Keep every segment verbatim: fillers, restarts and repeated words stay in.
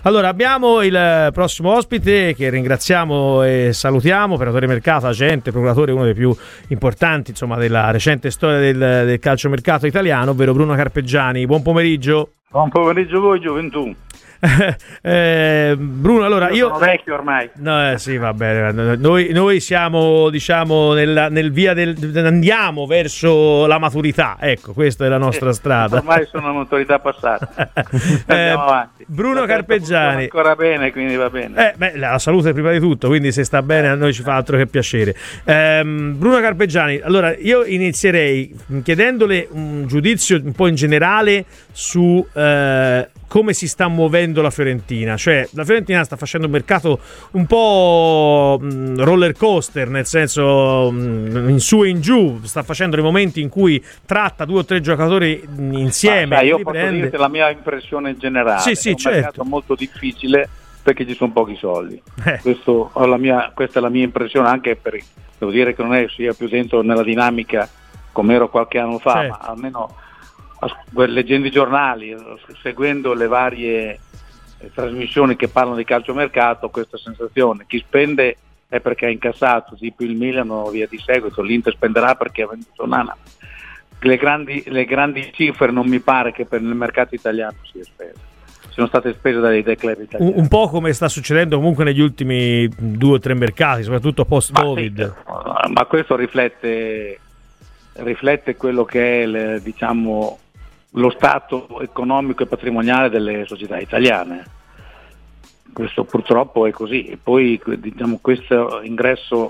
Allora, abbiamo il prossimo ospite che ringraziamo e salutiamo, operatore mercato, agente, procuratore, uno dei più importanti, insomma, della recente storia del, del calciomercato italiano, ovvero Bruno Carpeggiani. Buon pomeriggio. Buon pomeriggio a voi, gioventù. eh, Bruno, allora io, io sono vecchio ormai. No, eh, sì, va bene. Noi, noi siamo, diciamo, nel, nel via del andiamo verso la maturità. Ecco, questa è la nostra eh, strada. Ormai sono una maturità passata. Andiamo eh, avanti. Bruno la Carpeggiani. Ancora bene, quindi va bene. Eh, beh, la salute prima di tutto, quindi se sta bene a noi ci fa altro che piacere. Eh, Bruno Carpeggiani, allora io inizierei chiedendole un giudizio un po' in generale su eh, come si sta muovendo la Fiorentina. Cioè, la Fiorentina sta facendo un mercato un po' mh, roller coaster, nel senso mh, in su e in giù, sta facendo dei momenti in cui tratta due o tre giocatori insieme. Ma, sai, io riprende. posso dirti la mia impressione generale. Sì, sì, è un certo. mercato molto difficile perché ci sono pochi soldi. Eh. Questo, ho la mia, questa è la mia impressione, anche per, devo dire che non è sia più dentro nella dinamica come ero qualche anno fa, certo. ma almeno leggendo i giornali, seguendo le varie eh, trasmissioni che parlano di calciomercato, questa sensazione: chi spende è perché ha incassato, tipo il Milan o via di seguito, l'Inter spenderà perché ha venduto Nana. Le grandi, le grandi cifre non mi pare che per il mercato italiano sia spesa, sono state spese dai, dai club italiani. Un, un po' come sta succedendo comunque negli ultimi due o tre mercati, soprattutto post-Covid. Ma, sì, ma questo riflette riflette quello che è il, diciamo, lo stato economico e patrimoniale delle società italiane. Questo purtroppo è così. E poi, diciamo, questo ingresso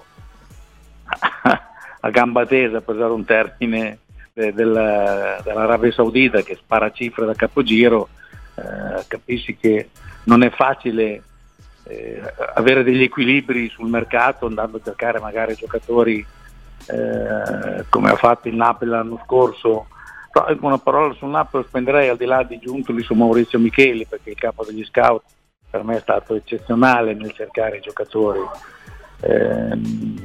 a gamba tesa, per usare un termine, de, del, dell'Arabia Saudita, che spara cifre da capogiro, eh, capisci che non è facile eh, avere degli equilibri sul mercato, andando a cercare magari giocatori eh, come ha fatto il Napoli l'anno scorso. Però una parola sul Napoli spenderei, al di là di Giuntoli, su Maurizio Micheli, perché il capo degli scout per me è stato eccezionale nel cercare i giocatori. Eh,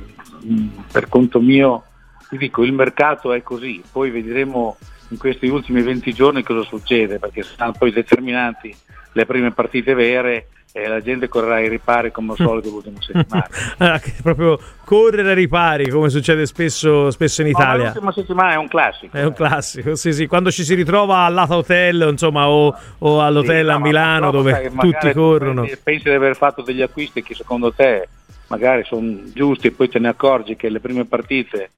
per conto mio ti dico, il mercato è così, poi vedremo in questi ultimi venti giorni cosa succede, perché saranno poi determinanti le prime partite vere e la gente correrà ai ripari come al solito l'ultima settimana. Ah, proprio correre ai ripari, come succede spesso, spesso in Italia. No, l'ultima settimana è un classico. È un classico, sì, sì. Quando ci si ritrova all'Ata Hotel, insomma, o, o all'hotel sì, a no, Milano, dove sai, tutti corrono. Pensi di aver fatto degli acquisti che secondo te magari sono giusti e poi te ne accorgi che le prime partite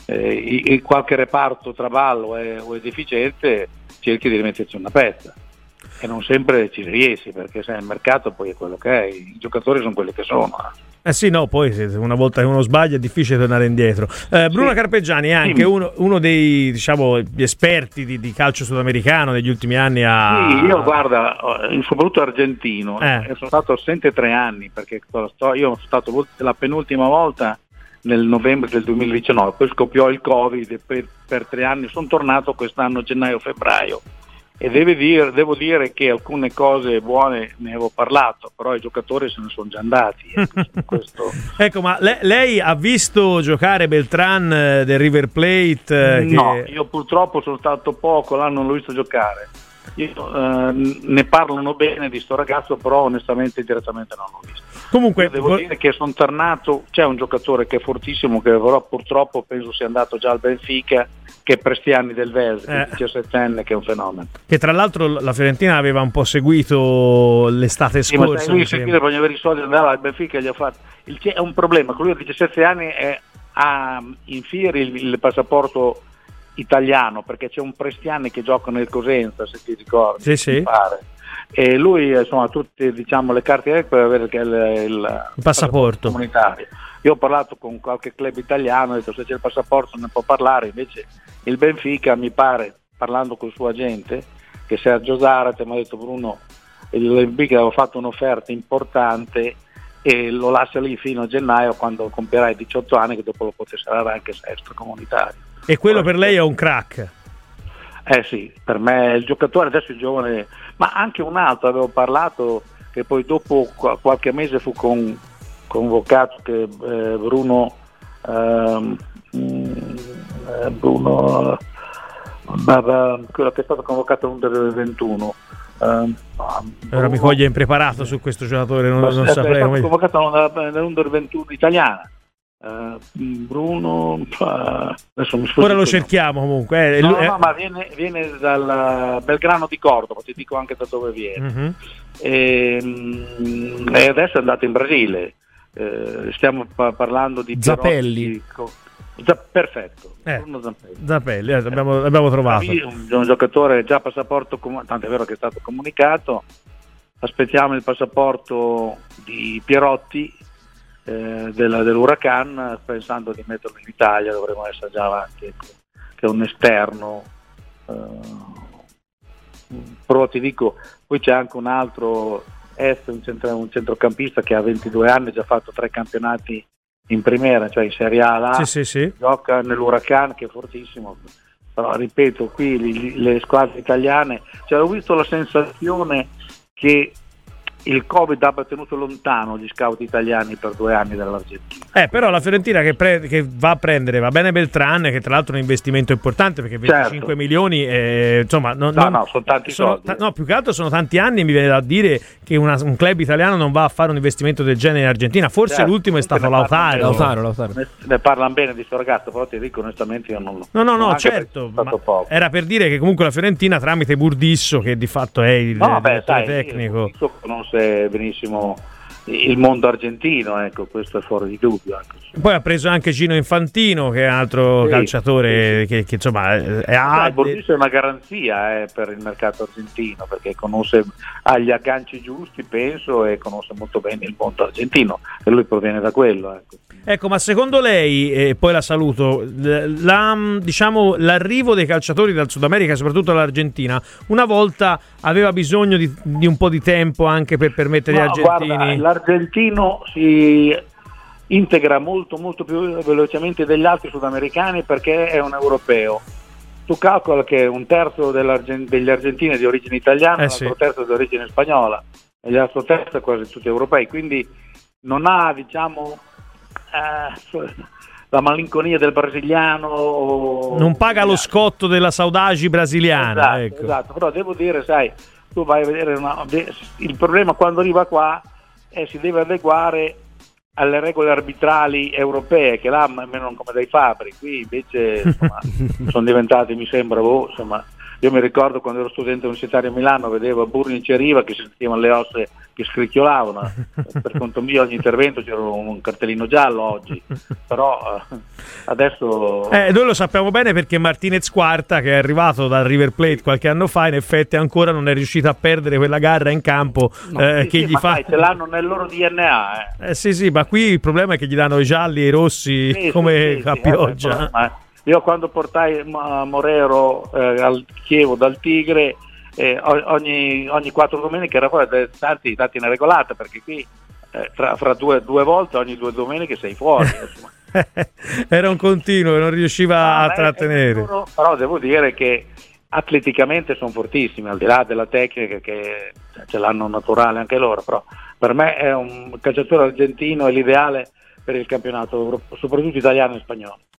eh, in qualche reparto traballo è, o è deficiente, cerchi di rimetterci una pezza. E non sempre ci riesci, perché sai, il mercato poi è quello che è, i giocatori sono quelli che sono. Eh sì, no, poi una volta che uno sbaglia è difficile tornare indietro. Eh, Bruno sì. Carpeggiani è anche uno, uno dei, diciamo, esperti di, di calcio sudamericano negli ultimi anni. A... Sì, io guarda, soprattutto argentino, eh. sono stato assente tre anni, perché io sono stato la penultima volta nel novembre del duemiladiciannove, poi scoppiò il Covid e per, per tre anni sono tornato quest'anno gennaio-febbraio. E deve dire, devo dire che alcune cose buone ne avevo parlato, però i giocatori se ne sono già andati. Ecco, questo... ecco, ma lei, lei ha visto giocare Beltran eh, del River Plate? Eh, no, che... io purtroppo sono stato poco, l'anno non l'ho visto giocare. Io, eh, ne parlano bene di sto ragazzo, però onestamente direttamente non l'ho visto. Comunque, io devo dire che sono tornato, c'è un giocatore che è fortissimo, che però purtroppo penso sia andato già al Benfica, che è Prestiani del Ves, eh. diciassettenne, che è un fenomeno. Che tra l'altro la Fiorentina aveva un po' seguito l'estate sì, scorsa. Ma lui seguire, vogliono avere i soldi, andava al Benfica e gli ha fatto. Il, è un problema, lui a diciassette anni è, ha in fieri il, il passaporto italiano, perché c'è un Prestiani che gioca nel Cosenza, se ti ricordi. Sì, sì. Pare. E lui, insomma, tutte, diciamo, le carte per avere il, il, il passaporto comunitario. Io ho parlato con qualche club italiano, ho detto se c'è il passaporto ne può parlare, invece il Benfica, mi pare, parlando col suo agente, che Sergio Zarate, mi ha detto Bruno, il Benfica aveva fatto un'offerta importante e lo lascia lì fino a gennaio, quando compierai diciotto anni, che dopo lo potesserà anche se extracomunitario. E quello per lei è un crack? Eh sì, per me il giocatore adesso è giovane, ma anche un altro, avevo parlato, che poi dopo qualche mese fu con, convocato, che eh, Bruno ehm, eh, Bruno Baba, quello che è stato convocato nell'Under ventuno, Uh, Ora mi coglie impreparato su questo giocatore, non, non è saprei come... È convocato nell'Under ventuno italiana. Uh, Bruno, uh, adesso mi ora lo cerchiamo comunque. Eh, no, lui, no, eh. ma viene, viene dal Belgrano di Cordova, ti dico anche da dove viene. Uh-huh. E, e adesso è andato in Brasile. Eh, stiamo pa- parlando di Zappelli. Già, perfetto, eh, Zappelli, Zappelli eh, l'abbiamo, l'abbiamo trovato. Un, un giocatore già passaporto, com- tanto è vero che è stato comunicato. Aspettiamo il passaporto di Pierotti eh, della, dell'Huracan, pensando di metterlo in Italia. Dovremmo essere già avanti, ecco, che è un esterno. Eh, però ti dico, poi c'è anche un altro est, un, centro, un centrocampista che ha ventidue anni, ha già fatto tre campionati in primera, cioè in Serie A, là, sì, sì, sì. Gioca nell'Huracan, che è fortissimo. Però ripeto, qui le, le squadre italiane, cioè, ho visto la sensazione che il Covid abbia tenuto lontano gli scout italiani per due anni dall'Argentina. Eh, però la Fiorentina che, pre- che va a prendere, va bene Beltran, che tra l'altro è un investimento importante, perché venticinque certo. milioni, eh, insomma, non, no, non, no, sono tanti sono, soldi. Ta- no, più che altro sono tanti anni, mi viene da dire che una, un club italiano non va a fare un investimento del genere in Argentina. Forse certo, l'ultimo è stato Lautaro. Lautaro, Lautaro. Ne, ne parlano bene di sto ragazzo, però ti dico onestamente io non lo No, no, no, anche certo, ma era per dire che comunque la Fiorentina tramite Burdisso, che di fatto è il no, beh, direttore sai, tecnico, Burdisso conosce benissimo il mondo argentino, ecco, questo è fuori di dubbio. Ecco. Poi ha preso anche Gino Infantino, che è un altro sì, calciatore sì, sì. Che, che insomma è, è ah, Burdisso è una garanzia eh, per il mercato argentino, perché conosce, ha gli agganci giusti, penso, e conosce molto bene il mondo argentino, e lui proviene da quello, ecco. Ecco, ma secondo lei, e poi la saluto, la, diciamo, l'arrivo dei calciatori dal Sud America, soprattutto dall'Argentina, una volta aveva bisogno di, di un po' di tempo anche per permettere agli no, argentini? Guarda, l'argentino si integra molto molto più velocemente degli altri sudamericani perché è un europeo. Tu calcola che un terzo degli argentini è di origine italiana, eh l'altro sì. terzo è di origine spagnola e l'altro terzo è quasi tutti europei, quindi non ha, diciamo, eh, la malinconia del brasiliano, non paga lo scotto della saudade brasiliana. Esatto, ecco. esatto, però devo dire, sai, tu vai a vedere una, il problema quando arriva qua è si deve adeguare alle regole arbitrali europee, che là almeno come dai fabbri, qui invece insomma, sono diventati, mi sembra, boh, insomma, io mi ricordo quando ero studente universitario a Milano, vedevo a Burnici e Riva che si sentivano le ossa che scricchiolavano, per conto mio ogni intervento c'era un cartellino giallo oggi, però eh, adesso... Eh, noi lo sappiamo bene perché Martinez Quarta, che è arrivato dal River Plate qualche anno fa, in effetti ancora non è riuscito a perdere quella garra in campo, no, eh, sì, che sì, gli ma fa... sai, ce l'hanno nel loro D N A, eh. Eh sì sì, ma qui il problema è che gli danno i gialli e i rossi sì, come sì, a sì, pioggia. Eh, io quando portai Morero eh, al Chievo dal Tigre, eh, ogni, ogni quattro domeniche era fuori, tanti dati in regolata, perché qui eh, fra, fra due, due volte ogni due domeniche sei fuori. Era un continuo, non riusciva ah, a beh, trattenere. Loro, però devo dire che atleticamente sono fortissimi, al di là della tecnica che ce l'hanno naturale anche loro, però per me è un calciatore argentino, è l'ideale per il campionato, soprattutto italiano e spagnolo.